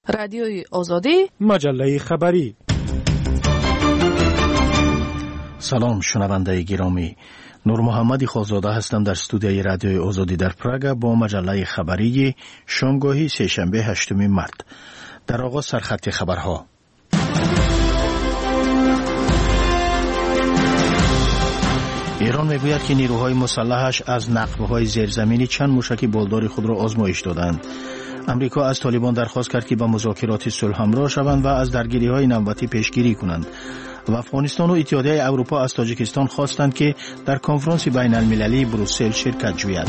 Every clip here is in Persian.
رادیوی آزادی، مجله خبری. سلام شنونده گرامی، نور محمدی خوزاده هستم در استودیوی رادیوی آزادی در پراگ با مجله خبری شامگاهی سه‌شنبه 8 مارت. در آغاز سرخط خبرها. ایران میگوید که نیروهای مسلحش از نقب‌های زیرزمینی چند موشک بالدار خود را آزمایش دادند. امریکا از طالبان درخواست کرد که به مذاکرات صلح همراه شوند و از درگیری‌های نوبتی پیشگیری کنند. و افغانستان و اتحادیه اروپا از تاجیکستان خواستند که در کنفرانس بین المللی بروسل شرکت جوید.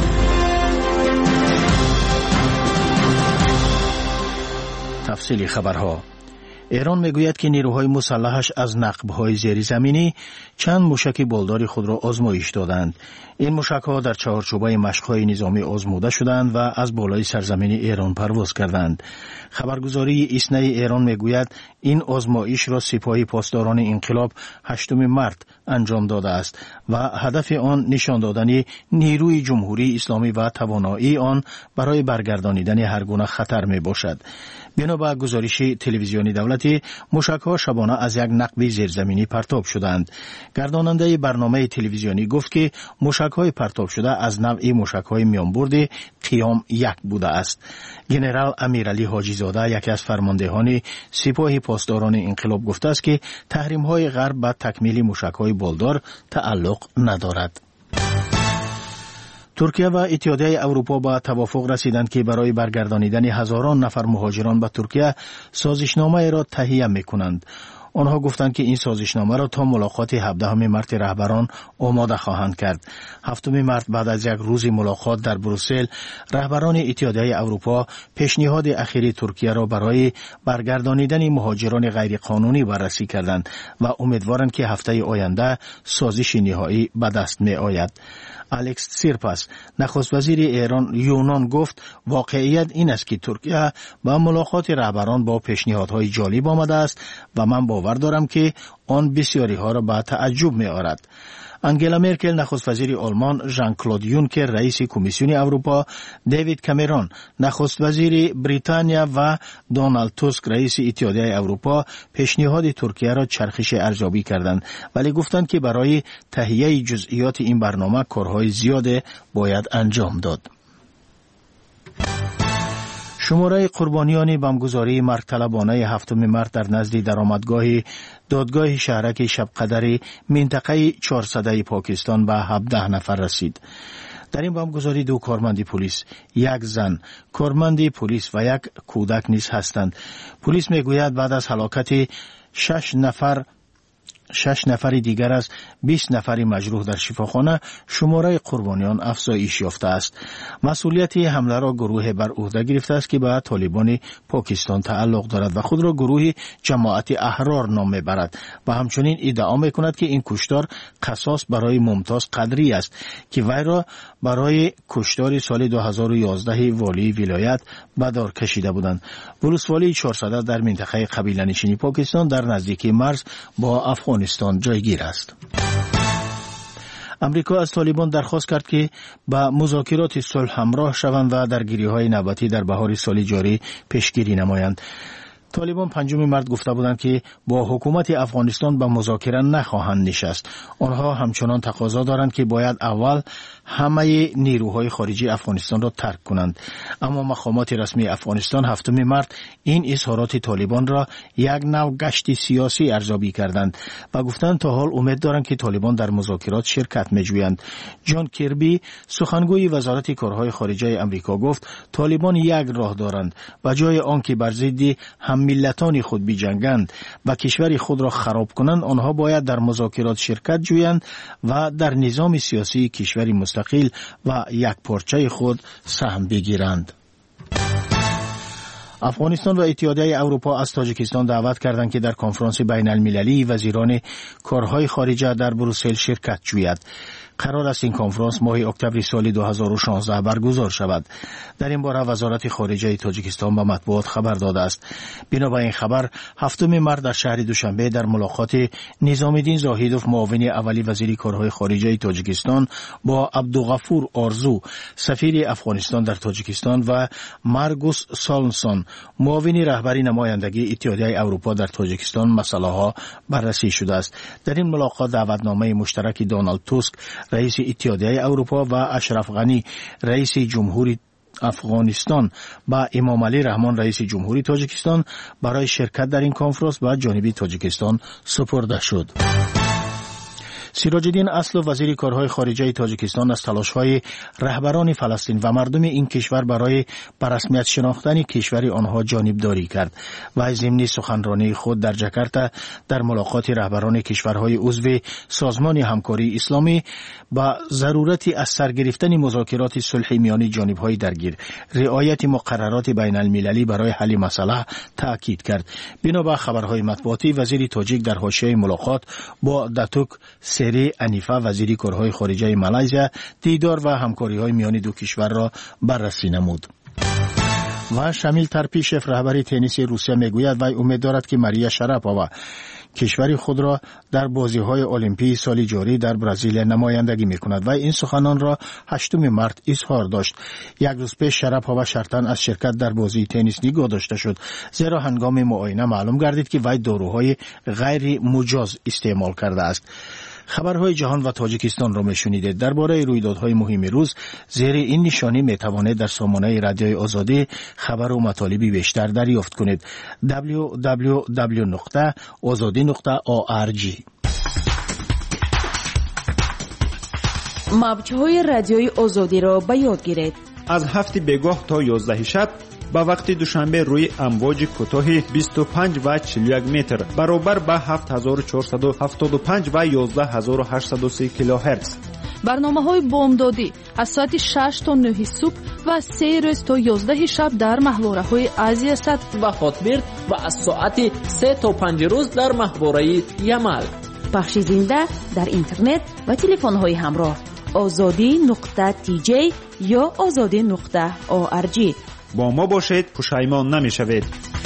تفصیل خبرها. ایران میگوید که نیروهای مسلحش از نقب‌های زیرزمینی چند موشک بالدار خود را آزمایش دادند. این موشک‌ها در چهارچوبه مشق‌های نظامی آزموده شدند و از بالای سرزمین ایران پرواز کردند. خبرگزاری ایسنا ایران میگوید این آزمایش را سپاه پاسداران انقلاب 8 مارت انجام داده است و هدف آن نشان دادن نیروی جمهوری اسلامی و توانایی آن برای برگردانیدن هر گونه خطر میباشد. بنا به گزارش تلویزیونی دولتی، موشک‌ها شبانه از یک نقب زیرزمینی پرتاب شدند. گرداننده برنامه تلویزیونی گفت که موشک‌های پرتاب شده از نوع موشک‌های میانبرد قیام 1 بوده است. ژنرال امیرعلی حاجی زاده، یکی از فرماندهان سپاه پاسداران انقلاب، گفته است که تحریم‌های غرب به تکمیل موشک‌های بالدار تعلق ندارد. ترکیه و اتحادیه اروپا به توافق رسیدند که برای برگردانیدن هزاران نفر مهاجران به ترکیه سازشنامه را تهیه می‌کنند. آنها گفتند که این سازشنامه را تا ملاقات 17 مارت رهبران آماده خواهند کرد. 7 مارت بعد از یک روز ملاقات در بروسل، رهبران اتحادیه اروپا پیشنهاد اخیر ترکیه را برای برگردانیدن مهاجران غیرقانونی بررسی کردند و امیدوارند که هفته آینده سازش نهایی به دست می آید. الکس سیرپاس، نخست وزیر ایران یونان، گفت واقعیت این است که ترکیه با ملاقات رهبران با پیشنهادهای جالب آمده است و من باور دارم که آن بسیاری ها را به تعجب می آورد. انگلا مرکل، نخست وزیر آلمان، ژان کلود یونکر، رئیس کمیسیون اروپا، دیوید کامرون، نخست وزیر بریتانیا و دونالد توسک، رئیس اتحادیه اروپا، پیشنهاد ترکیه را چرخش ارزیابی کردند، ولی گفتند که برای تهیه جزئیات این برنامه کارهای زیاد باید انجام داد. شماره قربانیان بمبگذاری مرگطلبانه 7 مارت در نزد درآمدگاه دادگاه شهرک شبقدر منطقه 400 پاکستان به 17 نفر رسید. در این بمبگذاری 2 کارمند پلیس، 1 زن کارمند پلیس و 1 کودک نیز هستند. پلیس میگوید بعد از هلاکت 6 نفر دیگر از 20 نفر مجروح در شفاخانه، شماره قربانیان افزایش یافته است. مسئولیت حمله را گروه بر عهده گرفته است که به طالبان پاکستان تعلق دارد و خود را گروه جماعت احرار نام میبرد و همچنین ادعا میکند که این کشتار قصاص برای ممتاز قدری است که وی را برای کشتار سال 2011 والی ولایت به دار کشیده بودند. ولسوالی 400 در منطقه قبیله نشینی پاکستان در نزدیکی مرز با افغانستان جایگیر است. امریکا از طالبان درخواست کرد که به مذاکرات صلح همراه شوند و درگیری‌های نوبتی در بهار سال جاری پیشگیری نمایند. طالبان 5 مارت گفته بودند که با حکومت افغانستان به مذاکره نخواهند نشست. آنها همچنان تقاضا دارند که باید اول همه نیروهای خارجی افغانستان را ترک کنند. اما مقامات رسمی افغانستان 7 مارت این اظهارات طالبان را یک نوع گشت سیاسی ارزیابی کردند و گفتند تا حال امید دارند که طالبان در مذاکرات شرکت می‌جویند. جان کربی، سخنگوی وزارت کارهای خارجه آمریکا، گفت طالبان یک راه دارند و جای آنکه بر ضد هم ملتان خود بجنگند و کشور خود را خراب کنند، آنها باید در مذاکرات شرکت جویند و در نظام سیاسی کشوری مستقل و یک پارچه خود سهم بگیرند. افغانستان و اتحادیه اروپا از تاجیکستان دعوت کردند که در کنفرانس بین المللی وزیران کارهای خارجه در بروسل شرکت جوید. قرار است این کنفرانس ماه اکتبر سال 2016 برگزار شود. در این باره وزارت خارجه تاجیکستان به مطبوعات خبر داده است. بنا به این خبر 7 مارس در شهر دوشنبه در ملاقات نظام‌الدین زاهدوف معاون اولی وزیر کارهای خارجه تاجیکستان با عبدالغفور آرزو سفیر افغانستان در تاجیکستان و مارگوس سالنسون معاون رهبری نمایندگی اتحادیه اروپا در تاجیکستان مسائل‌ها بررسی شده است. در این ملاقات دعوتنامه مشترک دونالد توسک رئیس اتحادیه اروپا و اشرف غنی رئیس جمهوری افغانستان با امام علی رحمان رئیس جمهوری تاجیکستان برای شرکت در این کنفرانس به جانب تاجیکستان سپرده شد. سیراج الدین اصل وزیر کارهای خارجه تاجیکستان از تلاش‌های رهبران فلسطین و مردم این کشور برای به رسمیت شناختن کشور آنها جانبداری کرد و ضمن سخنرانی خود در جاکارتا در ملاقات رهبران کشورهای عضو سازمان همکاری اسلامی با ضرورت از سر گرفتن مذاکرات صلح میان جانب‌های درگیر رعایت مقررات بین المللی برای حل مسئله تاکید کرد. بنا به خبرهای مطبوعاتی وزیر تاجیک در حاشیه ملاقات با داتوک سری انیفه وزیر کارهای خارجه مالزی دیدار و همکاری‌های میان دو کشور را بررسی نمود. و شامیل ترپیشف رهبر تنیس روسیه میگوید وی امید دارد که ماریا شراپووا کشور خود را در بازی‌های المپیک سال جاری در برزیل نمایندگی می‌کند و این سخنان را 8 مارس اظهار داشت. یک روز پیش شراپووا شرطاً از شرکت در بازی تنیس نگاه داشته شد، زیرا هنگام معاینه معلوم گردید که وی داروهای غیر مجاز استعمال کرده است. خبرهای جهان و تاجیکستان را میشنیدید. درباره رویدادهای مهم روز زیر این نشانی میتوانید در سامانه رادیوی آزادی خبر و مطالبی بیشتر دریافت کنید. www.azadi.org. موج‌های رادیوی آزادی را به یاد گیرید. از 7 بگاه تا 11 شب با وقت دوشنبه روی امواج کوتاه 25 و 41 متر برابر با 7475 و 11830 کیلوهرتز. برنامه‌های بامدادی از ساعت 6 تا 9 صبح و 3 روز تا 11 شب در محوره‌های آسیا است و خاطبرد و از ساعت 3 تا 5 روز در محوره یمل. پخش زنده در اینترنت و تلفن‌های همراه azadi.tj یا azadi.org. با ما باشید، پشیمان نمی‌شوید.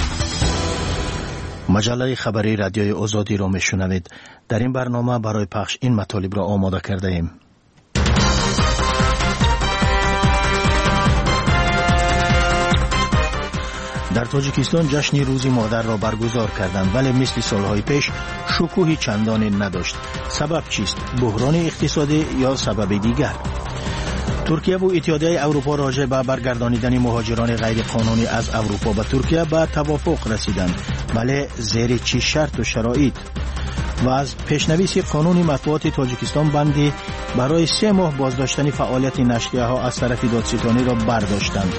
مجله خبری رادیوی آزادی را میشنوید. در این برنامه برای پخش این مطالب را آماده کرده ایم. در تاجیکستان جشن روز مادر را برگزار کردند، ولی مثل سالهای پیش شکوهی چندانی نداشت. سبب چیست؟ بحران اقتصادی یا سبب دیگر؟ ترکیه و اتحادیه اروپا راجع به برگردانیدن مهاجران غیر قانونی از اروپا به ترکیه به توافق رسیدند، ولی زیر چه شرط و شرایط؟ و از پیشنویس قانون مطبوعات تاجیکستان بندی برای 3 ماه بازداشتن فعالیت نشریه‌ها از طرف دادستانی را برداشتند.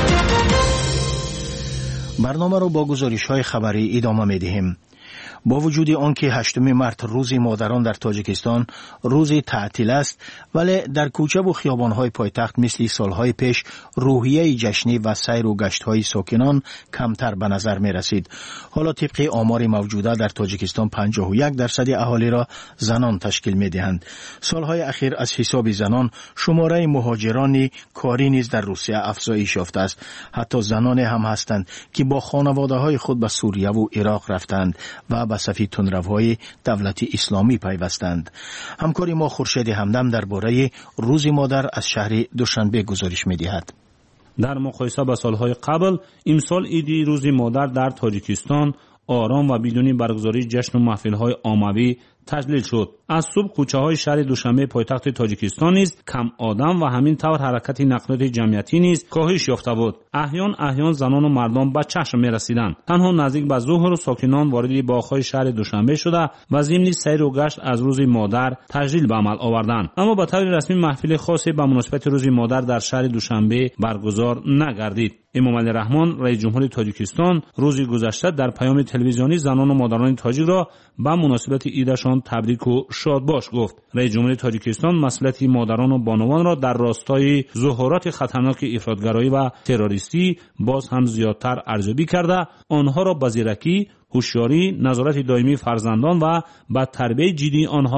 برنامه را با گزارش‌های خبری ادامه می‌دهیم. با وجود آنکه 8 مارس روز مادران در تاجیکستان روز تعطیل است، ولی در کوچه و خیابان‌های پایتخت مثل سالهای پیش روحیه جشنی و سیر و گشت‌های ساکنان کمتر به نظر می‌رسید. حالا طبق آمار موجوده در تاجیکستان 51% اهالی را زنان تشکیل می‌دهند. سالهای اخیر از حساب زنان شماره مهاجران کاری نیز در روسیه افزایش یافته است. حتی زنان هم هستند که با خانواده‌های خود به سوریه و عراق رفتند و به صف تندروهای دولت اسلامی پیوستند. همکاری ما خورشید همدم درباره روز مادر از شهر دوشنبه گزارش می‌دهد. در مقایسه با سالهای قبل، امسال عید روز مادر در تاجیکستان آرام و بدون برگزاری جشن و محفل‌های عاموی تجلیل شد. از صبح کوچه‌های شهر دوشنبه پایتخت تاجیکستان نیز کم آدم و همین طور حرکت نقلیات جمعیتی نیز کاهش یافته بود. احیان زنان و مردان به چشم می‌رسیدند. تنها نزدیک به ظهر و ساکنان وارد باغ‌های شهر دوشنبه شده و ضمن سیر و گشت از روز مادر تجلیل به عمل آوردند. اما به طور رسمی محفل خاصی به مناسبت روز مادر در شهر دوشنبه برگزار نگردید. امام علی رحمان رئیس جمهوری تاجیکستان روز گذشته در پیام تلویزیونی زنان و مادران تاجیک را به مناسبت عیدشان تبریک و شادباش گفت. رئیس جمهوری تاجیکستان مسئولیت مادران و بانوان را در راستای ظهورات خطرناک افراطگرایی و تروریستی باز هم زیادتر ارزیابی کرده، آنها را با زیرکی، هوشیاری، نظارت دائمی فرزندان و با تربیت جدی آنها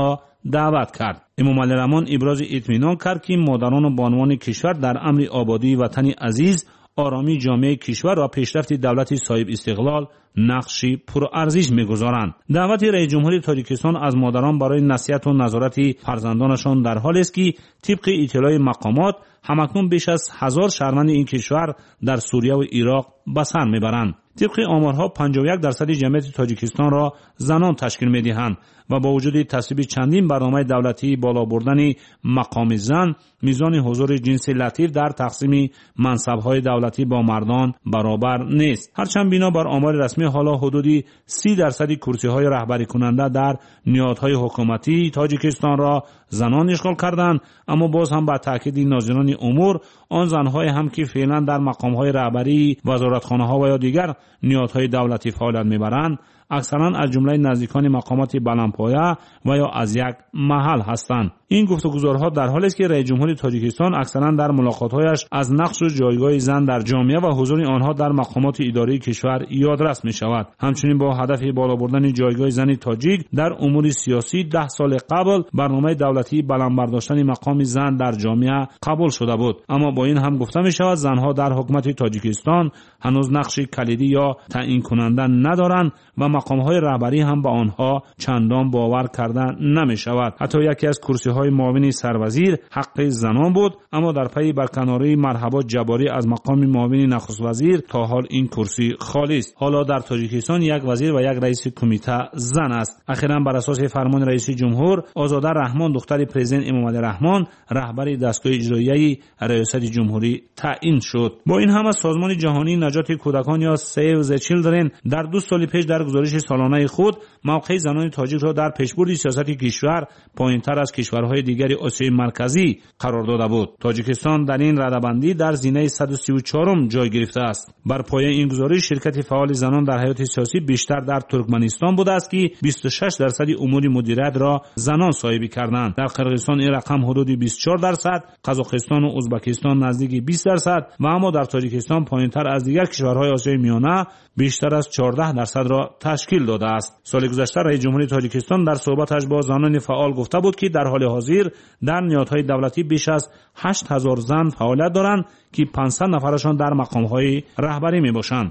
دعوت کرد. امامعلی رحمان ابراز اطمینان کرد که مادران و بانوان کشور در امر آبادی وطن عزیز، آرامی جامعه کشور و پیشرفت دولت صاحب استقلال نقشی پرارزش می‌گذارند. دعوت رئیس جمهور تاجیکستان از مادران برای نصیحت و نظارت فرزندانشان در حالی است که طبق اطلاع مقامات همکنون بیش از 1000 شهروند این کشور در سوریه و عراق به سر میبرند. طبق آمارها 51% جمعیت تاجیکستان را زنان تشکیل میدهند و با وجود تصویب چندین برنامه دولتی بالا بردن مقام زن، میزان حضور جنس لطیف در تقسیم منصب‌های دولتی با مردان برابر نیست. هرچند بنا بر آمار رسمی حالا حدودی 30% کرسی‌های رهبری کننده در نهادهای حکومتی تاجیکستان را زنان اشغال کردند، اما باز هم با تاکید ناظران امور آن زن‌های هم که فعلا در مقام‌های رهبری وزارتخانه‌ها و یا دیگر نهادهای دولتی فعالیت می‌برند اکثرا از جمله نزدیکان مقامات بلندپایه و یا از یک محل هستند. این گفتگوزارها در حالی است که رئیس جمهور تاجیکستان اکثرا در ملاقات‌هایش از نقش و جایگاه زن در جامعه و حضور آنها در مقامات اداری کشور یادرس می‌شود. همچنین با هدف بالا بردن جایگاه زن تاجیک در امور سیاسی 10 سال قبل برنامه دولتی بلند برداشتن مقام زن در جامعه قبول شده بود، اما با این هم گفته می‌شود زنها در حکومت تاجیکستان هنوز نقش کلیدی یا تعیین کننده ندارند و مقام‌های رهبری هم به آنها چندان باور کرده نمی‌شود. حتی یکی از کرسی‌های معاون سروزیر حق زنان بود، اما در پی برکناری مرحبا جباری از مقام معاون نخست وزیر تا حال این کرسی خالی است. حالا در تاجیکستان یک وزیر و یک رئیس کمیته زن است. اخیراً بر اساس فرمان رئیس جمهور آزاده رحمان دختر پرزیدنت امامعلی رحمان رهبر دستگاه اجرایی ریاست جمهوری تعیین شد. با این همه سازمان جهانی نجات کودکان یا Save the Children در 2 سال پیش در گزارش سالانه خود موقع زنان تاجیک را در پیشبرد سیاست کشور پایین‌تر از کشورهای دیگر آسیای مرکزی قرار داده بود. تاجیکستان در این رده‌بندی در زینه 134م جای گرفته است. بر پایه این گزارش شرکت فعال زنان در حیات سیاسی بیشتر در ترکمنستان بوده است که 26% امور مدیریت را زنان صاحب کردند. در قرقیزستان این رقم حدود 24%، قزاقستان و ازبکستان نزدیک 20% و اما در تاجیکستان پایین‌تر از دیگر کشورهای آسیای میانه بیشتر از 14% را تشکیل داده است. سال گذشته رئیس جمهور تاجیکستان در صحبتش با زنان فعال گفته بود که در حال حاضر در نهادهای دولتی بیش از 8000 زن فعالیت دارند که 500 نفرشان در مقام‌های رهبری میباشند.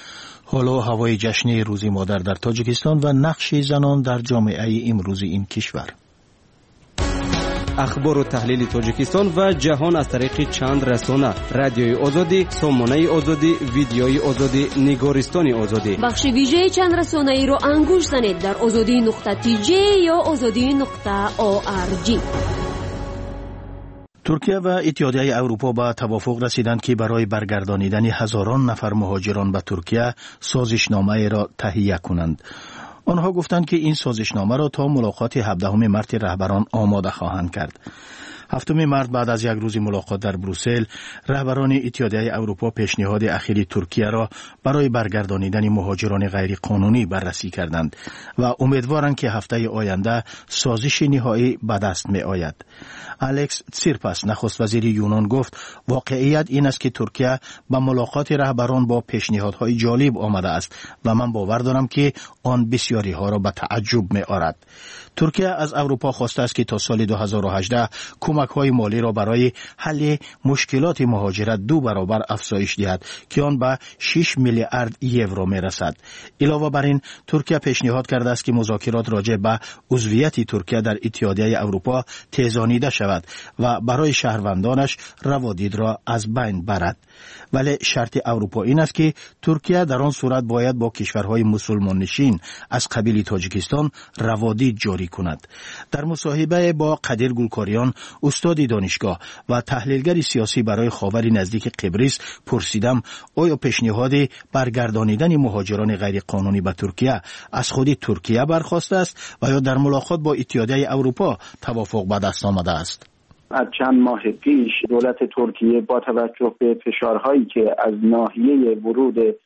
حالا هوای جشن روز مادر در تاجیکستان و نقش زنان در جامعه امروز این کشور. اخبار و تحلیل تاجیکستان و جهان از طریق چند رسانه: رادیوی آزادی، سامانه آزادی، ویدیوی آزادی، نگارستان آزادی. بخش ویژه چند رسانه ای را انگوش زنید در azadi.tj یا azadi.org. ترکیه و اتحادیه اروپا به توافق رسیدند که برای برگردانیدن هزاران نفر مهاجران به ترکیه سازشنامه را تهیه کنند. آنها گفتند که این سازشنامه را تا ملاقات 17 مارس رهبران آماده خواهند کرد. 7 مارس بعد از یک روز ملاقات در بروسل، رهبران اتحادیه اروپا پیشنهاد اخیر ترکیه را برای برگردانیدن مهاجران غیر قانونی بررسی کردند و امیدوارند که هفته آینده سازش نهایی به دست می آید. الکس تسیرپاس نخست وزیر یونان گفت واقعیت این است که ترکیه به ملاقات رهبران با پیشنهادهای جالب آمده است و من باور دارم که آن بسیاری ها را به تعجب می آورد. ترکیه از اروپا خواسته است که تا سال 2018 کمک‌های مالی را برای حل مشکلات مهاجرت 2 برابر افزایش دهد که آن به 6 میلیارد یورو میرسد. علاوه بر این ترکیه پیشنهاد کرده است که مذاکرات راجع به عضویت ترکیه در اتحادیه اروپا تیزانیده شود و برای شهروندانش روادید را از بین برد. ولی شرط اروپا این است که ترکیه در آن صورت باید با کشورهای مسلمان نشین از قبیل تاجیکستان روادید جاری کند. در مصاحبه با قدیر گلکاریان استاد دانشگاه و تحلیلگر سیاسی برای خاور نزدیک قبرس پرسیدم آیا پیشنهاد برگردانیدن مهاجران غیر قانونی به ترکیه از خود ترکیه برخواسته است و یا در ملاقات با اتحادیه اروپا توافق به دست آمده است؟ از چند ماه پیش دولت ترکیه با توجه به فشارهایی که از ناحیه ورود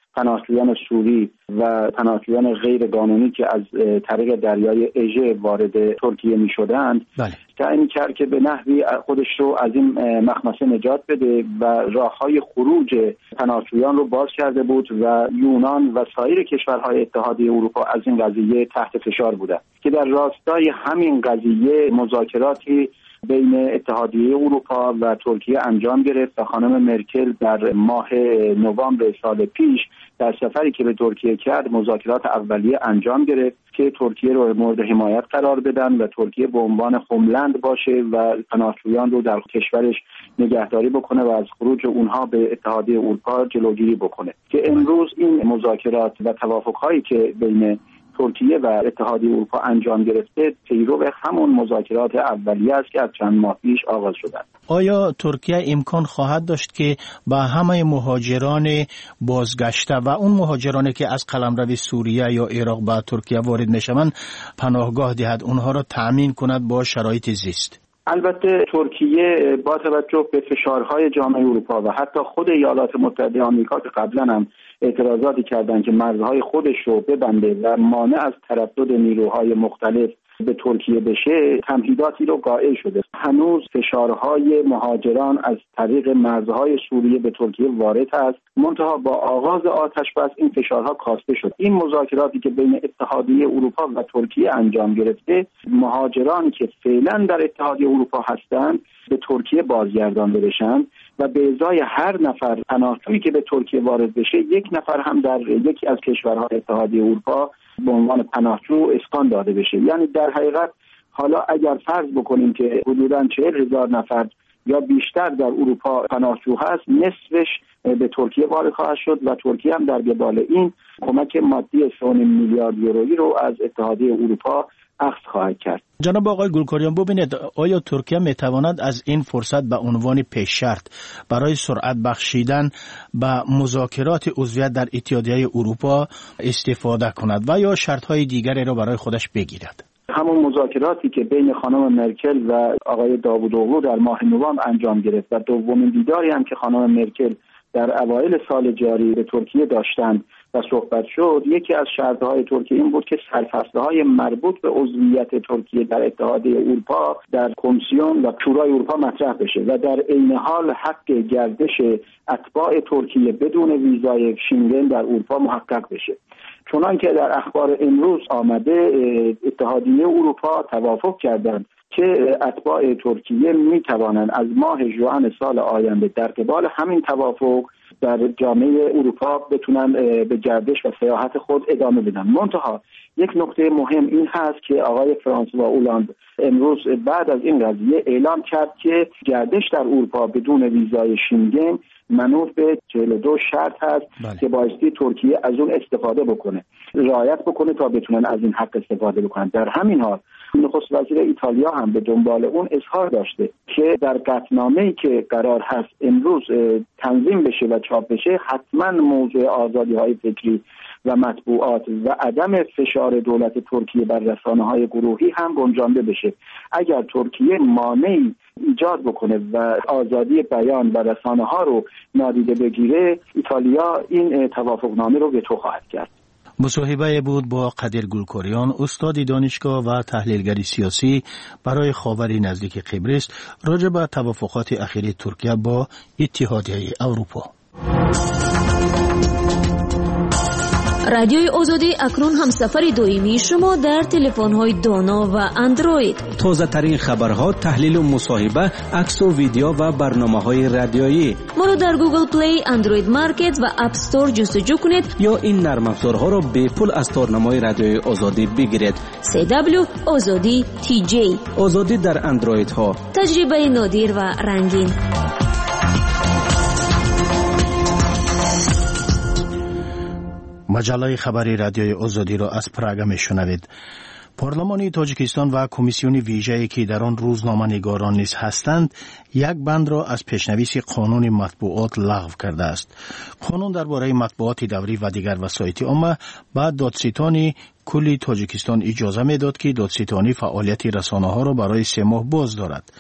پناهجویان سوری و پناهجویان غیر قانونی که از طریق دریای اژه وارد ترکیه می شدند تعیین کرد که به نحوی خودش رو از این مخمصه نجات بده و راههای خروج پناهجویان رو باز کرده بود و یونان و سایر کشورهای اتحادیه اروپا از این قضیه تحت فشار بودند که در راستای همین قضیه مذاکراتی بین اتحادیه اروپا و ترکیه انجام گرفت و خانم مرکل در ماه نوامبر سال پیش در سفری که به ترکیه کرد مذاکرات اولیه انجام گرفت که ترکیه رو مورد حمایت قرار بدن و ترکیه به عنوان هوملند باشه و پناهجویان رو در کشورش نگهداری بکنه و از خروج اونها به اتحادیه اروپا جلوگیری بکنه که امروز این مذاکرات و توافق‌هایی که بین ترکیه و اتحادیه اروپا انجام گرفته پیرو همون مذاکرات اولیه است که از چند ماه پیش آغاز شدند. آیا ترکیه امکان خواهد داشت که با همه مهاجران بازگشته و اون مهاجرانی که از قلمرو سوریه یا عراق به ترکیه وارد میشوند پناهگاه دهد، اونها را تأمین کند با شرایط زیست؟ البته ترکیه با توجه به فشارهای جامعه اروپا و حتی خود ایالات متحده آمریکا که قبلا هم اعتراضاتی کردند که مرزهای خودش رو ببنده و مانع از تردد نیروهای مختلف به ترکیه بشه، تمهیداتی رو قائل شده. هنوز فشارهای مهاجران از طریق مرزهای سوریه به ترکیه وارد است، منتها با آغاز آتش‌بس این فشارها کاسته شد. این مذاکراتی که بین اتحادیه اروپا و ترکیه انجام گرفته، مهاجرانی که فعلا در اتحادیه اروپا هستند به ترکیه بازگردانده بشن و به ازای هر نفر پناهجویی که به ترکیه وارد بشه یک نفر هم در یکی از کشورهای اتحادیه اروپا به عنوان پناهجو اسکان داده بشه. یعنی در حقیقت حالا اگر فرض بکنیم که حدوداً 40,000 نفر یا بیشتر در اروپا پناهجو هست، نصفش به ترکیه وارد خواهد شد و ترکیه هم در قبال این کمک مادی 3.5 میلیارد یورویی رو از اتحادیه اروپا اخذ خواهد کرد. جناب آقای گلکاریان، ببینید آیا ترکیه میتواند از این فرصت به عنوان پیش شرط برای سرعت بخشیدن به مذاکرات عضویت در اتحادیه اروپا استفاده کند و یا شرط‌های دیگری را برای خودش بگیرد؟ همون مذاکراتی که بین خانم مرکل و آقای داوودوغلو در ماه نوامبر انجام گرفت و دومین دیداری هم که خانم مرکل در اوایل سال جاری به ترکیه داشتند و صحبت شد، یکی از شرطهای ترکیه این بود که سرفصل‌های مربوط به عضویت ترکیه در اتحادیه اروپا در کمیسیون و شورای اروپا مطرح بشه و در عین حال حق گردش اتباع ترکیه بدون ویزای شنگن در اروپا محقق بشه. چنان که در اخبار امروز آمده، اتحادیه اروپا توافق کردند که اتباع ترکیه می توانند از ماه ژوئن سال آینده در قبال همین توافق در جامعه اروپا بتونن به گردش و سیاحت خود ادامه بدن. منتها یک نکته مهم این هست که آقای فرانسوا اولاند امروز بعد از این قضیه اعلام کرد که گردش در اروپا بدون ویزای شنگن منوط به 42 شرط هست که بایستی ترکیه از اون استفاده بکنه، رعایت بکنه تا بتونن از این حق استفاده بکنن. در همین حال نخست وزیر ایتالیا هم به دنبال اون اظهار داشته که در قطعنامه‌ای که قرار هست امروز تنظیم بشه و چاپ بشه حتما موضوع آزادی‌های فکری و مطبوعات و عدم فشار دولت ترکیه بر رسانه‌های گروهی هم گنجانده بشه. اگر ترکیه مانعی ایجاد بکنه و آزادی بیان و رسانه‌ها رو نادیده بگیره، ایتالیا این توافقنامه رو وتو خواهد کرد. مصاحبه بود با قدیر گلکاریان، استاد دانشگاه و تحلیلگر سیاسی برای خاور نزدیک قبرس، راجع به توافقات اخیر ترکیه با اتحادیه اروپا. رادیوی آزادی اکنون هم سفر دائمی شما در تلفن‌های دانا و اندروید. تازه ترین خبرها، تحلیل و مصاحبه، عکس و ویدیو و برنامه‌های رادیویی. ما رو در گوگل پلی، اندروید مارکت و اپ استور جستجو کنید یا این نرم افزارها را به پول از تارنمای رادیوی آزادی بگیرید. CW آزادی TJ. آزادی در اندروید ها. تجربه نادر و رنگین. مجله خبری رادیوی آزادی را از پراگ میشنوید. پارلمان تاجیکستان و کمیسیون ویژه‌ای که در آن روزنامه‌نگاران نیز هستند، یک بند را از پیشنویس قانون مطبوعات لغو کرده است. قانون درباره مطبوعات دوری و دیگر وسایط عامه به دادستان کلی تاجیکستان اجازه میداد که دادستانی فعالیت رسانه‌ها را برای 3 ماه باز دارد.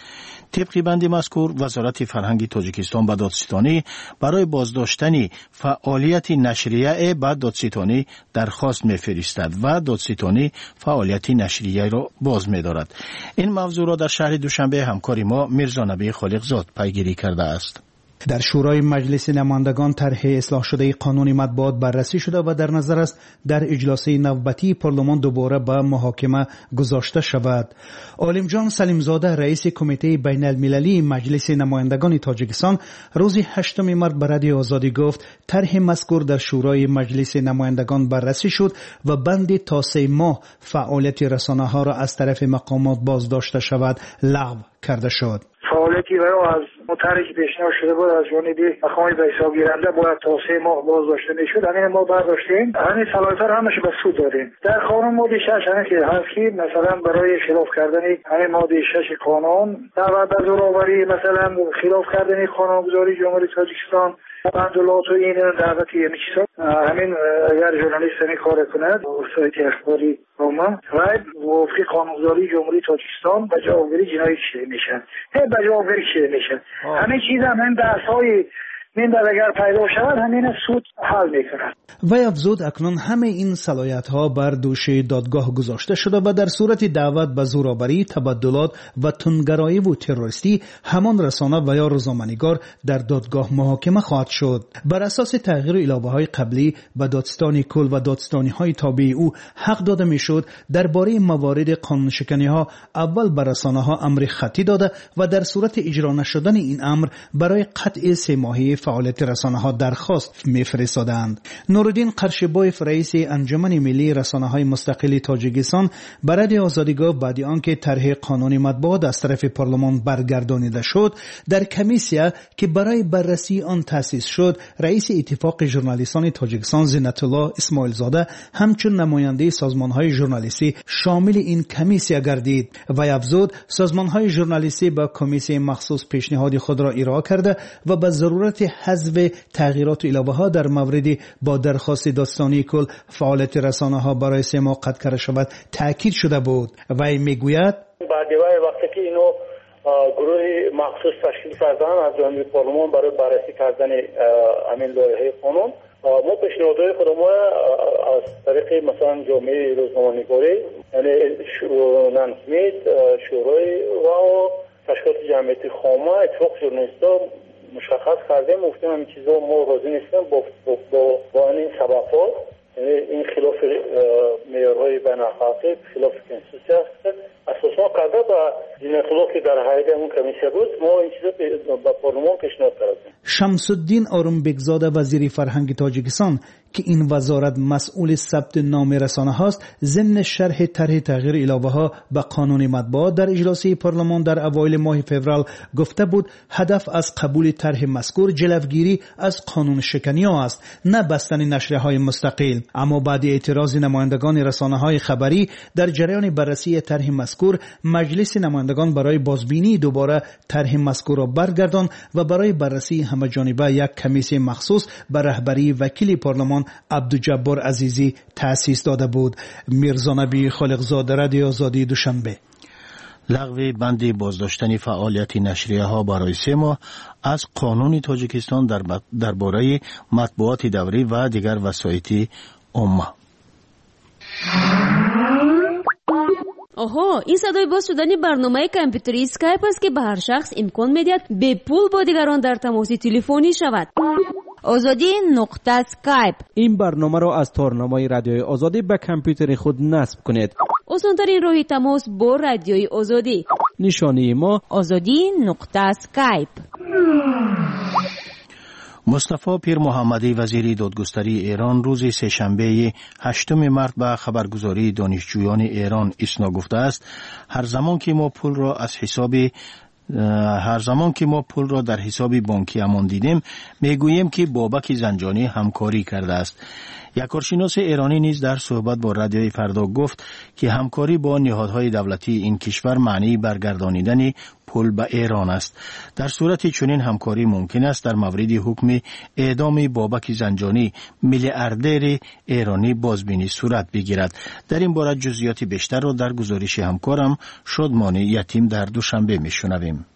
طبق بند مذکور وزارت فرهنگ تاجیکستان به دادستانی برای بازداشتن فعالیت نشریه به دادستانی درخواست می‌فرستد و دادستانی فعالیت نشریه را باز می‌دارد. این موضوع را در شهر دوشنبه همکار ما میرزا نبی خالقزاد پیگیری کرده است. در شورای مجلس نمایندگان طرح اصلاح شده قانون مطبوعات بررسی شده و در نظر است در اجلاس نوبتی پارلمان دوباره به محاکمه گذاشته شود. عالم جان سلیمزاده رئیس کمیته بین المللی مجلس نمایندگان تاجیکستان روز 8 مارس به رادیو آزادی گفت طرح مذکور در شورای مجلس نمایندگان بررسی شد و بند تا 3 ماه فعالیت رسانه‌ها را از طرف مقامات بازداشته شود لغو کرده شد. فعالیتی را از مطرحی که پیشنهاد شده بود از جانب مقام به حساب گیرنده باید تا 3 ماه بازداشته میشد. همین ما برداشتیم، همین صلاحیت را همش به سود دادیم. در قانون ماده 6 همین که هست که مثلا برای خلاف کردن همین ماده 6 قانون دعوت به زورآوری، مثلا خلاف کردن قانونگذاری جمهوری تاجیکستان بندولات و این دعوتی همین چیزا، همین اگر ژورنالیست همین کار کند سایت اخباری روما و وفق قانونگذاری جمهوری تاجیکستان به جوابگیری جنایی کشیده میشن. به جوابگیری کشیده میشن. همین چیز همین بحث‌های من در اگر پیدا شود همین سود حل میکند. وی افزود اکنون همه این صلاحیت‌ها بر دوش دادگاه گذاشته شده و در صورت دعوت به زورآوری، تبدلات و تندگرایی و تروریستی همان رسانه و یا روزنامه‌نگار در دادگاه محاکمه خواهد شد. بر اساس تغییر الابه‌های قبلی به دادستان کل و دادستانی‌های تابع او حق داده میشد درباره موارد قانون شکنی‌ها اول بر رسانه‌ها امر خطی داده و در صورت اجرا نشدن این امر برای قطع 3 ماهه فعالیت رسانه‌ها درخواست می‌فرستادند. نورالدین قرشبایف رئیس انجمن ملی رسانه‌های مستقل تاجیکستان برای آزادی گفت بعد آنکه طرح قانون مطبوعات از طرف پارلمان برگردانیده شد در کمیسیه که برای بررسی آن تأسیس شد رئیس اتفاق ژورنالیستان تاجیکستان زینت الله اسماعیل زاده همچون نماینده سازمان‌های ژورنالیستی شامل این کمیسیه گردید و افزود سازمان‌های ژورنالیستی با کمیسیه مخصوص پیشنهاد خود را ارائه کرده و به ضرورت حذف تغییرات الابه‌ها در مورد با درخواست دادستانی کل فعالیت رسانه‌ها برای 3 ماه قطع کرده شود تاکید شده بود. وی میگوید بعد وقتی که اینو گروه مخصوص تشکیل کردن از جانب پارلمان برای بررسی کردن همین لایحه قانون، ما پیشنهادهای خودمون از طریق مثلا جامعه روزنامه‌نگاری یعنی نانسمیت شورای و تشکیلات جمعیت خامه اتفاق ژورنالیست‌ها مشخص کردیم، گفتیم همین چیزا ما راضی نیستیم با این سبب‌ها، یعنی این خلاف معیارهای بین‌المللی، خلاف کنستیتوسی است. اساسا کرده و این خلاف که در حیات اون کمیسیون بود ما این چیزا به پارلمان پیشنهاد کردیم. شمس الدین آرومبگزاده وزیر فرهنگ تاجیکستان که این وزارت مسئول ثبت نام رسانه هاست ضمن شرح طرح تغییر الابه ها به قانون مطبوعات در اجلاس پارلمان در اوایل ماه فوریه گفته بود هدف از قبول طرح مذکور جلوگیری از قانون شکنی ها است نه بستن نشریه های مستقل. اما بعد اعتراض نمایندگان رسانه های خبری در جریان بررسی طرح مذکور مجلس نمایندگان برای بازبینی دوباره طرح مذکور را برگردان و برای بررسی همه‌جانبه یک کمیسیون مخصوص به رهبری وکیل پارلمان عبدالجبار عزیزی تأسیس داده بود. میرزا نبی خالقزاده رادیو آزادی دوشنبه. لغو بند بازداشتن فعالیت نشریه ها برای 3 ماه از قانون تاجیکستان درباره مطبوعات دوری و دیگر وسایط عامه. آها، این صدای باز شدن برنامه کامپیوتری اسکایپ است که به هر شخص امکان می‌دهد به پول با دیگران در تماس تلفنی شود. آزادی نقطه اسکایپ. این برنامه را از تارنمای رادیوی آزادی به کامپیوتر خود نصب کنید. آسان‌ترین راه تماس با رادیوی آزادی. نشانی ما آزادی نقطه اسکایپ. مصطفی پیر محمدی وزیر دادگستری ایران روز سه‌شنبه 8 مارس به خبرگزاری دانشجویان ایران اسنا گفته است هر زمان که ما پول را در حساب بانکی امان دیدیم میگوییم که بابک زنجانی همکاری کرده است. یک کارشناس ایرانی نیز در صحبت با رادیوی فردا گفت که همکاری با نهادهای دولتی این کشور معنی برگردانیدن پول به ایران است. در صورت چنین همکاری ممکن است در مورد حکم اعدام بابک زنجانی میلیاردر ایرانی بازبینی صورت بگیرد. در این باره جزئیات بیشتر را در گزارش همکارم شادمان یتیم در دوشنبه میشنویم.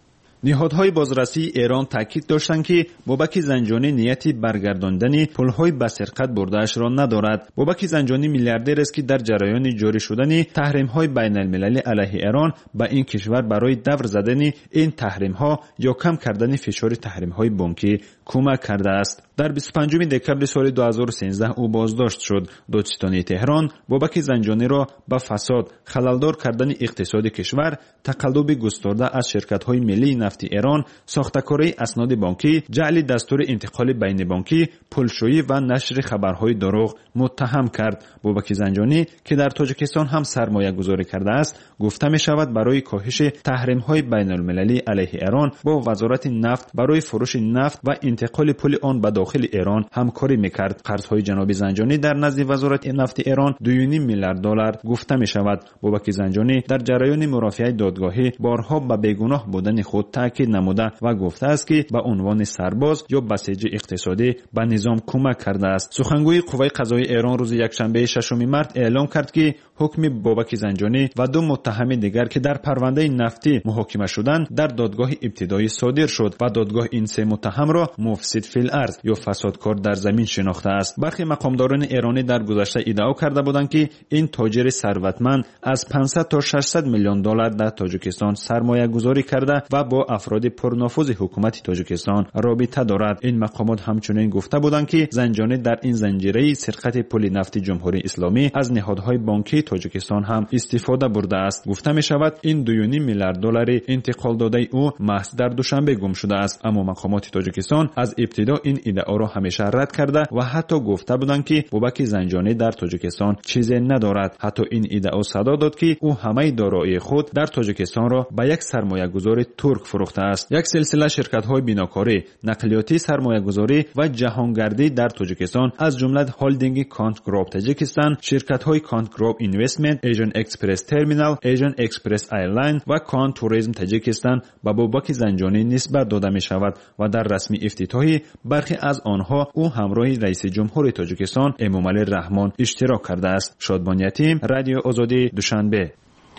نهادهای بازرسی ایران تاکید داشتند که بابک زنجانی نیتی برگرداندن پولهای به سرقت برده‌اش را ندارد. بابک زنجانی میلیاردر است که در جریان جاری شدن تحریم‌های بین‌المللی علیه ایران به این کشور برای دور زدن این تحریم‌ها یا کم کردن فشار تحریم‌های بانکی کمک کرده است. در 25 دکبر سال 2013 او بازداشت شد. دادستانی تهران بابک زنجانی را به فساد، خللدار کردن اقتصاد کشور، تقلب گسترده از شرکت‌های ملی نفت ایران، ساخته‌کاری اسناد بانکی، جعل دستور انتقال بین بانکی، پولشویی و نشر خبرهای دروغ متهم کرد. بابک زنجانی که در تاجیکستان هم سرمایه گذاری کرده است، گفته می شود برای کاهش تحریم‌های بین‌المللی علیه ایران با وزارت نفت برای فروش نفت و انتقال پول آن به داخل ایران همکاری می‌کرد. قرض‌های جناب زنجانی در نزد وزارت نفت ایران 2.5 میلیارد دلار گفته می شود. بابک زنجانی در جریان مرافعه دادگاهی بارها به بیگناه بودن خود تاکید نموده و گفته است که به عنوان سرباز یا بسیج اقتصادی به نظام کمک کرده است. سخنگوی قوه قضایی ایران روز یکشنبه 6 مارس اعلام کرد که حکم بابک زنجانی و 2 متهم دیگر که در پرونده نفتی محاکمه شدند در دادگاه ابتدایی صادر شد و دادگاه این 3 متهم را مفسد فی الارض یا فسادکار در زمین شناخته است. برخی مقامداران ایرانی در گذشته ادعا کرده بودند که این تاجر ثروتمند از 500 تا 600 میلیون دلار در تاجیکستان سرمایه گذاری کرده و با افراد پرنفوذ حکومت تاجیکستان رابطه دارد. این مقامات همچنین گفته بودند که زنجانی در این زنجیره سرقت پول نفت جمهوری اسلامی از نهادهای بانکی تاجیکستان هم استفاده برده است. گفته می شود این 2.5 میلیارد دلار انتقال داده او محض در دوشنبه گم شده است. اما مقامات تاجیکستان از ابتدا این ادعا را همیشه رد کرده و حتی گفته بودند که بابک زنجانی در تاجیکستان چیزی ندارد. حتی این ادعا صدا داد که او همه دارایی خود در تاجیکستان را به یک سرمایه‌گذار ترک فروخته است. یک سلسله شرکت‌های بیناکاری، نقلیاتی، سرمایه‌گذاری و جهانگردی در تاجیکستان از جمله هولدینگ کانت گروپ تاجیکستان، شرکت‌های کانت گروپ اینوستمنت، ایژن اکسپرس ترمینال، ایژن اکسپرس ایرلاین و کانت توریسم تاجیکستان به بابک زنجانی نسبت داده می شود و در رسمی افتتاحی برخی از آنها او همراه رئیس جمهور تاجیکستان امامعلی رحمان اشتراک کرده است. شادمان یتیم، رادیو آزادی، دوشنبه.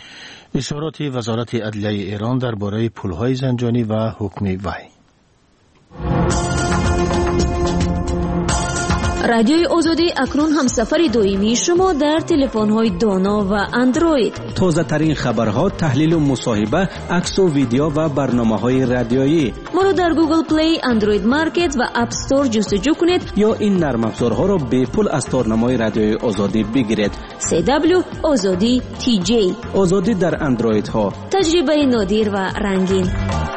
اظهارات وزارت عدلیه ایران درباره پولهای زنجانی و حکم وی. رادیوی آزادی اکنون هم سفر دائمی شما در تلفن‌های دانا و اندروید. تازه ترین خبرها، تحلیل و مصاحبه، عکس و ویدیو و برنامه‌های رادیویی. ما رو در گوگل پلی، اندروید مارکت و اپ استور جستجو کنید یا این نرم افزارها را به پول از تارنمای رادیوی آزادی بگیرید. CW آزادی TJ. آزادی در اندروید ها. تجربه نادر و رنگین.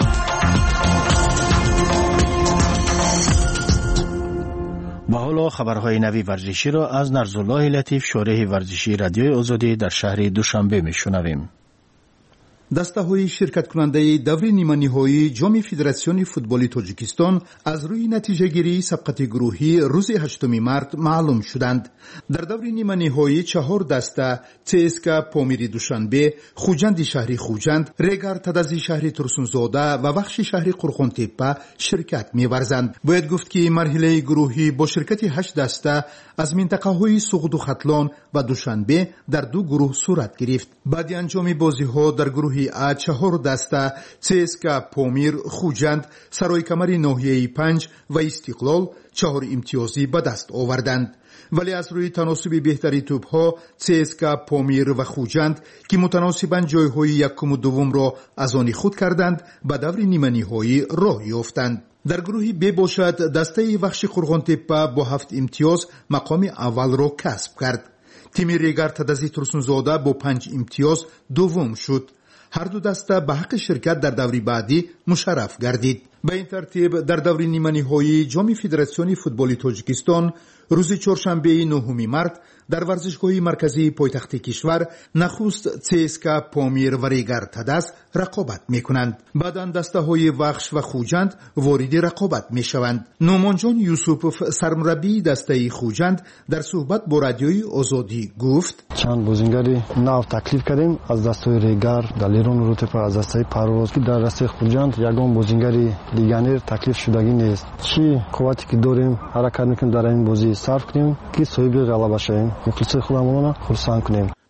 و حالا خبرهای نوی ورزشی را از نرزالله لطیف، شارح ورزشی رادیوی آزادی در شهر دوشنبه میشنویم. دسته‌های شرکت کننده دور نیمه نهایی جام فدراسیون فوتبال تاجیکستان از روی نتیجه گیری سبقت گروهی روز 8 مارس معلوم شدند. در دور نیمه نهایی 4 دسته CSKA پامیر دوشنبه، خوجند شهری خوجند، ریگار تدازی شهری ترسونزاده و بخش شهری قرقونتپه شرکت می‌ورزند. باید گفت که مرحله گروهی با شرکت 8 دسته از منطقه‌های سقوط و ختلان و دوشنبه در 2 گروه صورت گرفت. بعد انجام بازی‌ها در گروه A 4 دسته CSKA پامیر، خوجند، سرای کمری ناحیه 5 و استقلال 4 امتیازی به دست آوردند. ولی از روی تناسب بهتری توپ‌ها CSKA پامیر و خوجند که متناسباً جای‌های یکم و دوم را از آن خود کردند به دور نیمه نهایی راه یافتند. در گروه B باشد دسته بخش قرقونتپه با 7 امتیاز مقام اول را کسب کرد. تیم ریگار تدازی ترسونزاده با 5 امتیاز دوم شد. هر دو دسته به حق شرکت در دوری بعدی مشرف گردید. به این ترتیب در دور نیمه نهایی جام فدراسیون فوتبال تاجیکستان روز چهارشنبه 9 مارس در ورزشگاه مرکزی پایتخت کشور نخست CSKA پامیر و ریگار تداز رقابت میکنند. بعداً دسته‌های وخش و خوجند وارد رقابت میشوند. نومانجان یوسوف سرمربی دسته خوجند در صحبت با رادیوی آزادی گفت: چند بازیگری نو تکلیف کردیم از دسته ریگار، دلیرون روتپ، از دسته پرواز که در دسته خوجند یگان بازیگری لیگانر تکلیف شدگی نیست. چی قوتی که داریم حرکت میکنیم در این بازی صرف کنیم که صاحب غلبه شویم. مخلص خودمون را خرسند کنیم.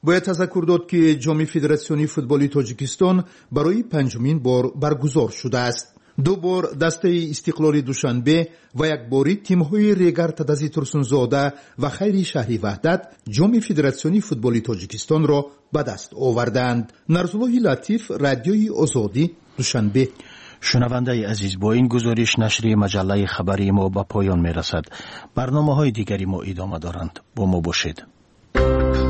باید تذکر داد که جام فدراسیونی فوتبالی تاجیکستان برای پنجمین بار برگزار شده است. 2 بار دسته استقلال دوشنبه و 1 باری تیم‌های ریگر تدزی ترسونزاده و خیری شهری وحدت جام فدراسیونی فوتبالی تاجیکستان را به دست آوردند. نرزالله لطیف، رادیوی آزادی، دوشنبه. شنونده عزیز، با این گزارش نشریه مجله خبری ما به پایان میرسد. برنامه‌های دیگری ما ادامه دارند. با ما باشید.